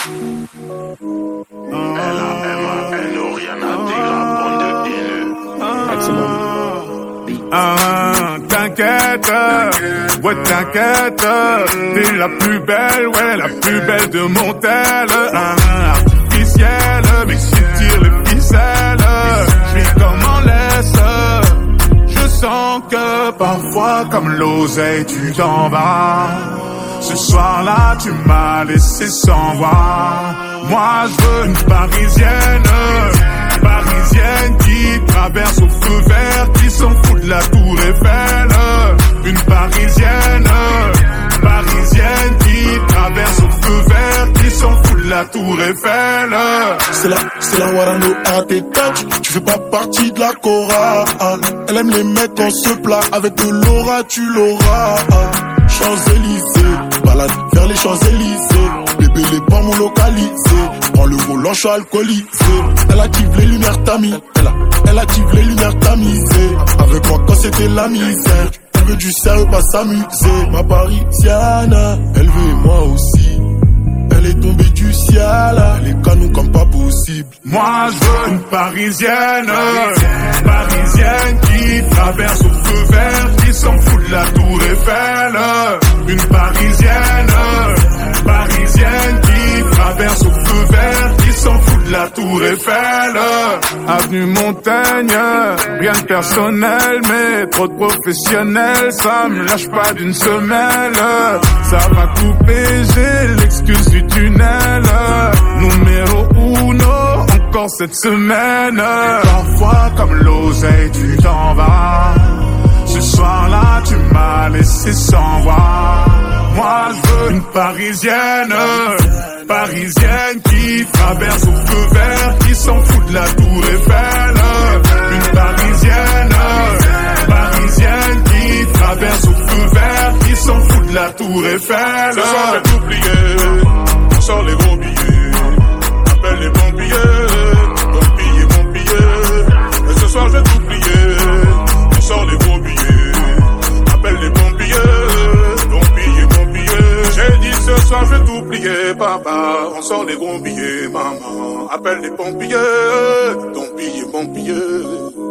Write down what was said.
L-A-M-A-N-O, rien n'intègre, bande de haineux. Maximum. T'inquiète, ouais t'inquiète, t'es la plus belle, ouais la plus belle de mon tel. Artificielle, mais si tire les ficelles, j'vis comme en laisse. Je sens que parfois comme l'oseille tu t'en vas. Ce soir-là tu m'as laissé sans voix. Moi je veux une parisienne, parisienne qui traverse au feu vert, qui s'en fout de la tour Eiffel. Une parisienne, parisienne qui traverse au feu vert, qui s'en fout de la tour Eiffel. C'est la Warano à tes touch, tu fais pas partie de la Cora. Elle aime les mecs quand se plat, avec de l'aura tu l'auras. Champs-Élysées, balade vers les Champs-Élysées. Bébé les pommes localisés, prends le volant, je suis alcoolisé. Elle active les lumières tamis, elle active les lumières tamisées. Avec moi quand c'était la misère, elle veut du sérieux, pas s'amuser. Ma parisienne, elle veut et moi aussi. Elle est tombée du ciel, les canons comme pas possible. Moi je veux une parisienne, parisienne qui traverse au feu vert, qui s'en fout de la tour Eiffel. Une parisienne, parisienne qui traverse au feu vert, qui s'en fout de la tour Eiffel. Avenue Montaigne, rien de personnel, mais trop de professionnels, ça me lâche pas d'une semelle. Ça va couper, j'ai l'excuse du tunnel. Numéro uno, encore cette semaine. Parfois comme l'oseille tu t'en vas. Ce soir-là tu m'as laissé sans voix. Moi je veux une parisienne, parisienne qui traverse au feu vert, qui s'en fout de la tour Eiffel. Une parisienne, parisienne qui traverse au feu vert, qui s'en fout de la tour Eiffel. Ce soir j'ai tout plié, on sort les gros billets. Appelle les pompiers, ton billet, mon billet. Et ce soir j'ai tout plié, on sort les gros billets. Appelle les pompiers, ton billet, mon billet. J'ai dit ce soir je vais tout plier, papa. On sort les gros billets, maman. Appelle les pompiers, ton billet, mon billet.